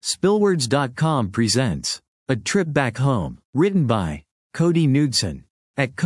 Spillwords.com presents A Trip Back Home, written by Cody Knudsen. At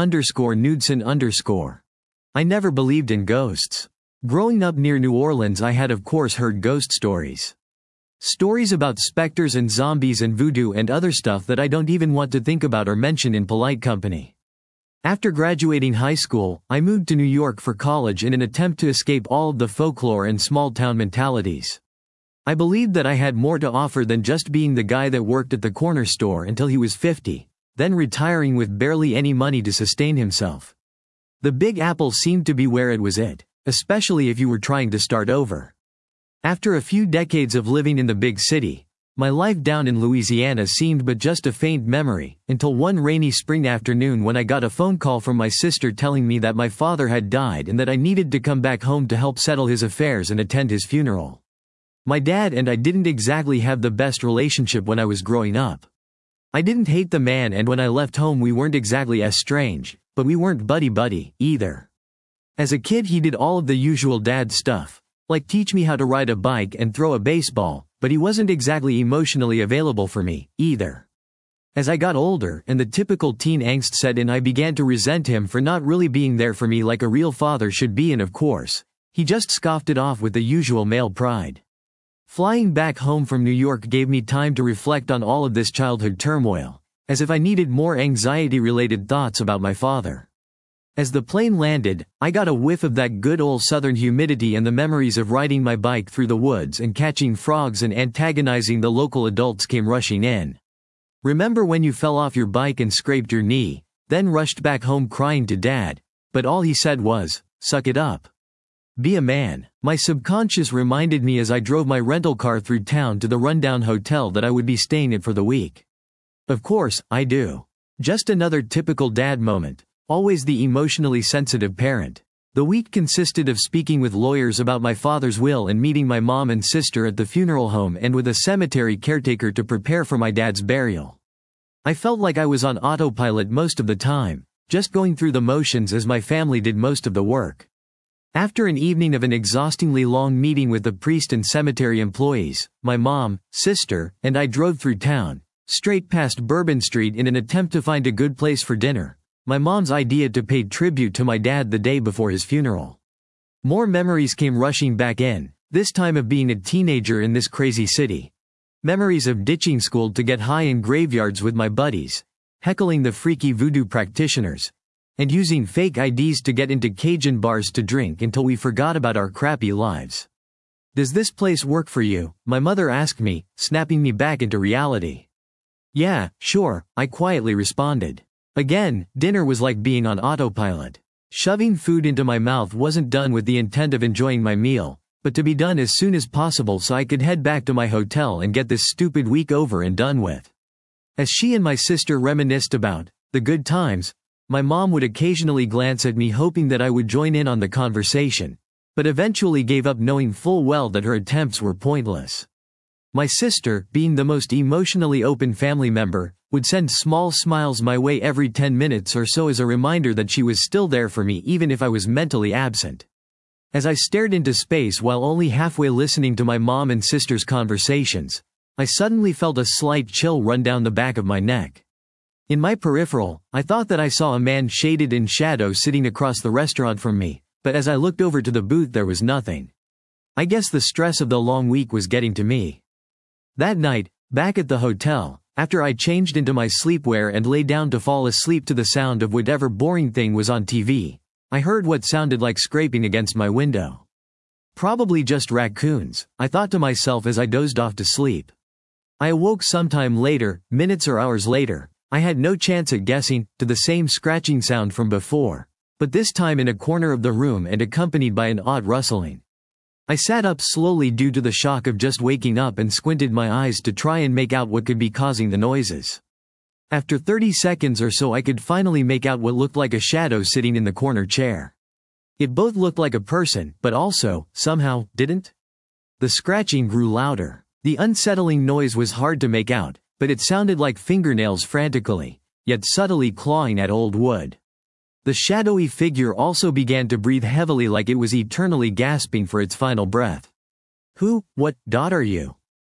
Cody_Knudsen_. I never believed in ghosts. Growing up near New Orleans, I had of course heard ghost stories. Stories about specters and zombies and voodoo and other stuff that I don't even want to think about or mention in polite company. After graduating high school, I moved to New York for college in an attempt to escape all of the folklore and small-town mentalities. I believed that I had more to offer than just being the guy that worked at the corner store until he was 50, then retiring with barely any money to sustain himself. The Big Apple seemed to be where it was at, especially if you were trying to start over. After a few decades of living in the big city, my life down in Louisiana seemed but just a faint memory, until one rainy spring afternoon when I got a phone call from my sister telling me that my father had died and that I needed to come back home to help settle his affairs and attend his funeral. My dad and I didn't exactly have the best relationship when I was growing up. I didn't hate the man, and when I left home we weren't exactly estranged, but we weren't buddy-buddy, either. As a kid he did all of the usual dad stuff, like teach me how to ride a bike and throw a baseball, but he wasn't exactly emotionally available for me, either. As I got older and the typical teen angst set in, I began to resent him for not really being there for me like a real father should be, and of course, he just scoffed it off with the usual male pride. Flying back home from New York gave me time to reflect on all of this childhood turmoil, as if I needed more anxiety-related thoughts about my father. As the plane landed, I got a whiff of that good old southern humidity, and the memories of riding my bike through the woods and catching frogs and antagonizing the local adults came rushing in. Remember when you fell off your bike and scraped your knee, then rushed back home crying to Dad, but all he said was, "Suck it up. Be a man." My subconscious reminded me as I drove my rental car through town to the rundown hotel that I would be staying at for the week. Of course, I do. Just another typical dad moment, always the emotionally sensitive parent. The week consisted of speaking with lawyers about my father's will and meeting my mom and sister at the funeral home and with a cemetery caretaker to prepare for my dad's burial. I felt like I was on autopilot most of the time, just going through the motions as my family did most of the work. After an evening of an exhaustingly long meeting with the priest and cemetery employees, my mom, sister, and I drove through town, straight past Bourbon Street in an attempt to find a good place for dinner, my mom's idea to pay tribute to my dad the day before his funeral. More memories came rushing back in, this time of being a teenager in this crazy city. Memories of ditching school to get high in graveyards with my buddies, heckling the freaky voodoo practitioners, and using fake IDs to get into Cajun bars to drink until we forgot about our crappy lives. "Does this place work for you?" my mother asked me, snapping me back into reality. "Yeah, sure," I quietly responded. Again, dinner was like being on autopilot. Shoving food into my mouth wasn't done with the intent of enjoying my meal, but to be done as soon as possible so I could head back to my hotel and get this stupid week over and done with. As she and my sister reminisced about the good times, my mom would occasionally glance at me hoping that I would join in on the conversation, but eventually gave up knowing full well that her attempts were pointless. My sister, being the most emotionally open family member, would send small smiles my way every 10 minutes or so as a reminder that she was still there for me even if I was mentally absent. As I stared into space while only halfway listening to my mom and sister's conversations, I suddenly felt a slight chill run down the back of my neck. In my peripheral, I thought that I saw a man shaded in shadow sitting across the restaurant from me, but as I looked over to the booth there was nothing. I guess the stress of the long week was getting to me. That night, back at the hotel, after I changed into my sleepwear and lay down to fall asleep to the sound of whatever boring thing was on TV, I heard what sounded like scraping against my window. Probably just raccoons, I thought to myself as I dozed off to sleep. I awoke sometime later, minutes or hours later. I had no chance at guessing, to the same scratching sound from before, but this time in a corner of the room and accompanied by an odd rustling. I sat up slowly due to the shock of just waking up and squinted my eyes to try and make out what could be causing the noises. After 30 seconds or so I could finally make out what looked like a shadow sitting in the corner chair. It both looked like a person, but also, somehow, didn't. The scratching grew louder. The unsettling noise was hard to make out, but it sounded like fingernails frantically, yet subtly clawing at old wood. The shadowy figure also began to breathe heavily like it was eternally gasping for its final breath. "Who, what, dot are you?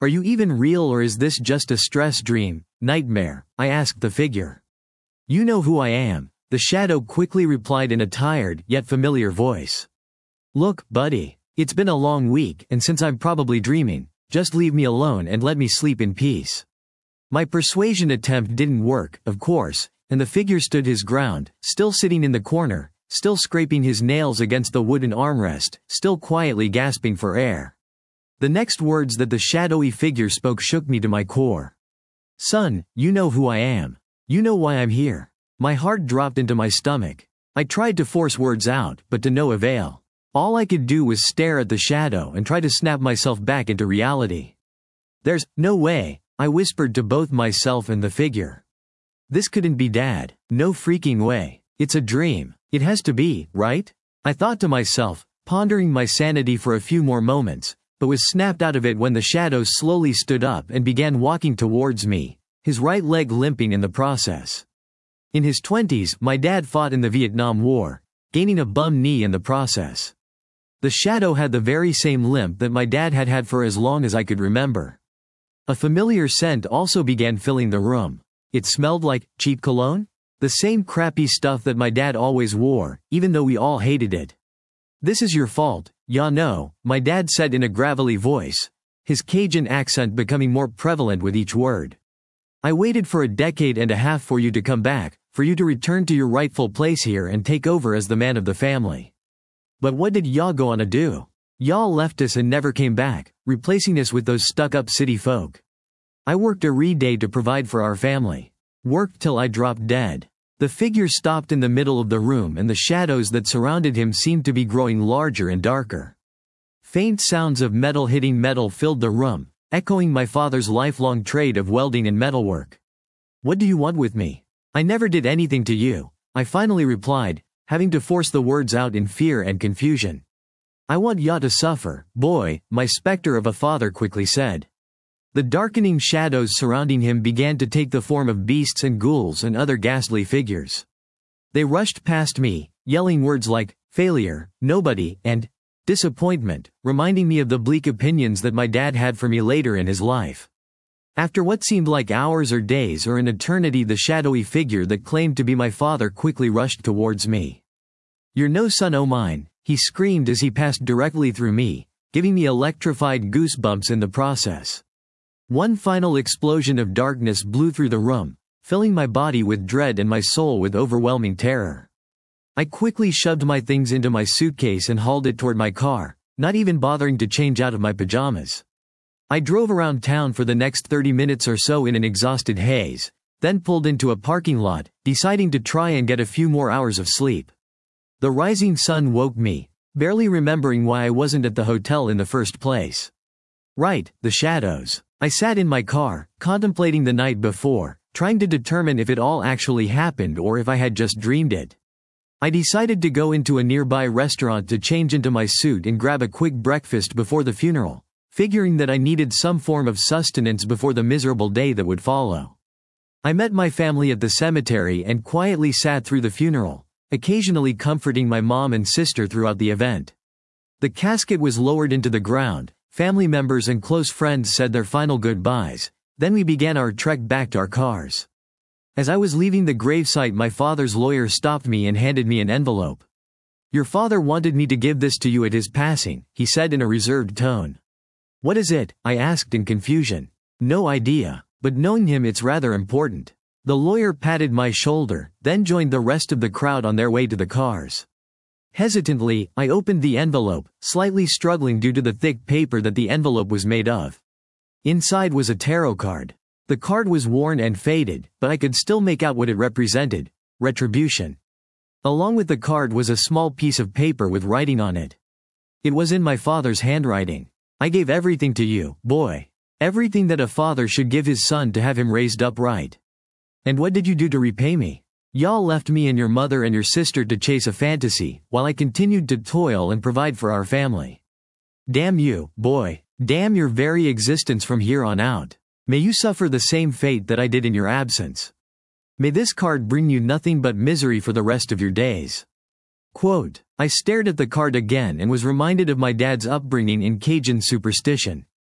Are you even real or is this just a stress dream, nightmare? I asked the figure. You know who I am, the shadow quickly replied in a tired yet familiar voice. Look, buddy, it's been a long week and since I'm probably dreaming, just leave me alone and let me sleep in peace. My persuasion attempt didn't work, of course, and the figure stood his ground, still sitting in the corner, still scraping his nails against the wooden armrest, still quietly gasping for air. The next words that the shadowy figure spoke shook me to my core. Son, you know who I am. You know why I'm here. My heart dropped into my stomach. I tried to force words out, but to no avail. All I could do was stare at the shadow and try to snap myself back into reality. There's no way, I whispered to both myself and the figure. This couldn't be Dad. No freaking way. It's a dream. It has to be, right? I thought to myself, pondering my sanity for a few more moments, but was snapped out of it when the shadow slowly stood up and began walking towards me, his right leg limping in the process. In his 20s, my dad fought in the Vietnam War, gaining a bum knee in the process. The shadow had the very same limp that my dad had had for as long as I could remember. A familiar scent also began filling the room. It smelled like cheap cologne? The same crappy stuff that my dad always wore, even though we all hated it. This is your fault, ya know, my dad said in a gravelly voice, his Cajun accent becoming more prevalent with each word. I waited for a decade and a half for you to come back, for you to return to your rightful place here and take over as the man of the family. But what did y'all go on to do? Y'all left us and never came back, replacing us with those stuck-up city folk. I worked every day to provide for our family. Worked till I dropped dead. The figure stopped in the middle of the room and the shadows that surrounded him seemed to be growing larger and darker. Faint sounds of metal hitting metal filled the room, echoing my father's lifelong trade of welding and metalwork. What do you want with me? I never did anything to you, I finally replied, having to force the words out in fear and confusion. I want ya to suffer, boy, my specter of a father quickly said. The darkening shadows surrounding him began to take the form of beasts and ghouls and other ghastly figures. They rushed past me, yelling words like, failure, nobody, and disappointment, reminding me of the bleak opinions that my dad had for me later in his life. After what seemed like hours or days or an eternity, the shadowy figure that claimed to be my father quickly rushed towards me. You're no son o' mine, he screamed as he passed directly through me, giving me electrified goosebumps in the process. One final explosion of darkness blew through the room, filling my body with dread and my soul with overwhelming terror. I quickly shoved my things into my suitcase and hauled it toward my car, not even bothering to change out of my pajamas. I drove around town for the next 30 minutes or so in an exhausted haze, then pulled into a parking lot, deciding to try and get a few more hours of sleep. The rising sun woke me, barely remembering why I wasn't at the hotel in the first place. Right, the shadows. I sat in my car, contemplating the night before, trying to determine if it all actually happened or if I had just dreamed it. I decided to go into a nearby restaurant to change into my suit and grab a quick breakfast before the funeral, figuring that I needed some form of sustenance before the miserable day that would follow. I met my family at the cemetery and quietly sat through the funeral, occasionally comforting my mom and sister throughout the event. The casket was lowered into the ground, family members and close friends said their final goodbyes, then we began our trek back to our cars. As I was leaving the gravesite, my father's lawyer stopped me and handed me an envelope. Your father wanted me to give this to you at his passing, he said in a reserved tone. What is it? I asked in confusion. No idea, but knowing him it's rather important. The lawyer patted my shoulder, then joined the rest of the crowd on their way to the cars. Hesitantly, I opened the envelope, slightly struggling due to the thick paper that the envelope was made of. Inside was a tarot card. The card was worn and faded, but I could still make out what it represented: retribution. Along with the card was a small piece of paper with writing on it. It was in my father's handwriting. I gave everything to you, boy. Everything that a father should give his son to have him raised up right. And what did you do to repay me? Y'all left me and your mother and your sister to chase a fantasy, while I continued to toil and provide for our family. Damn you, boy. Damn your very existence from here on out. May you suffer the same fate that I did in your absence. May this card bring you nothing but misery for the rest of your days. Quote, I stared at the card again and was reminded of my dad's upbringing in Cajun superstition.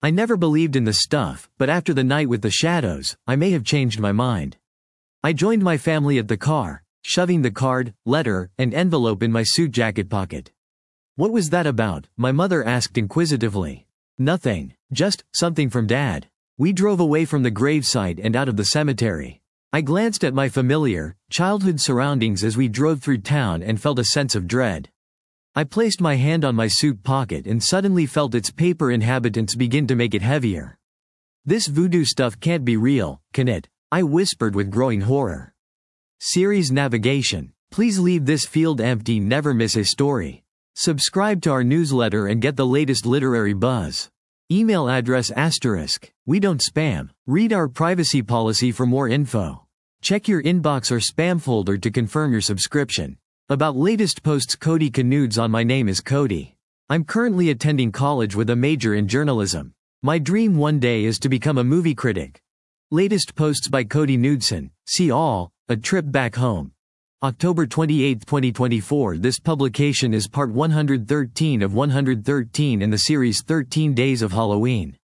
I never believed in the stuff, but after the night with the shadows, I may have changed my mind. I joined my family at the car, shoving the card, letter, and envelope in my suit jacket pocket. What was that about? My mother asked inquisitively. Nothing, just something from Dad. We drove away from the gravesite and out of the cemetery. I glanced at my familiar, childhood surroundings as we drove through town and felt a sense of dread. I placed my hand on my suit pocket and suddenly felt its paper inhabitants begin to make it heavier. This voodoo stuff can't be real, can it? I whispered with growing horror. Series navigation. Please leave this field empty. Never miss a story. Subscribe to our newsletter and get the latest literary buzz. Email address *. We don't spam. Read our privacy policy for more info. Check your inbox or spam folder to confirm your subscription. About latest posts. Cody Canudes on. My name is Cody. I'm currently attending college with a major in journalism. My dream one day is to become a movie critic. Latest posts by Cody Knudsen. See all, A Trip Back Home. October 28, 2024. This publication is part 113 of 113 in the series 13 Days of Halloween.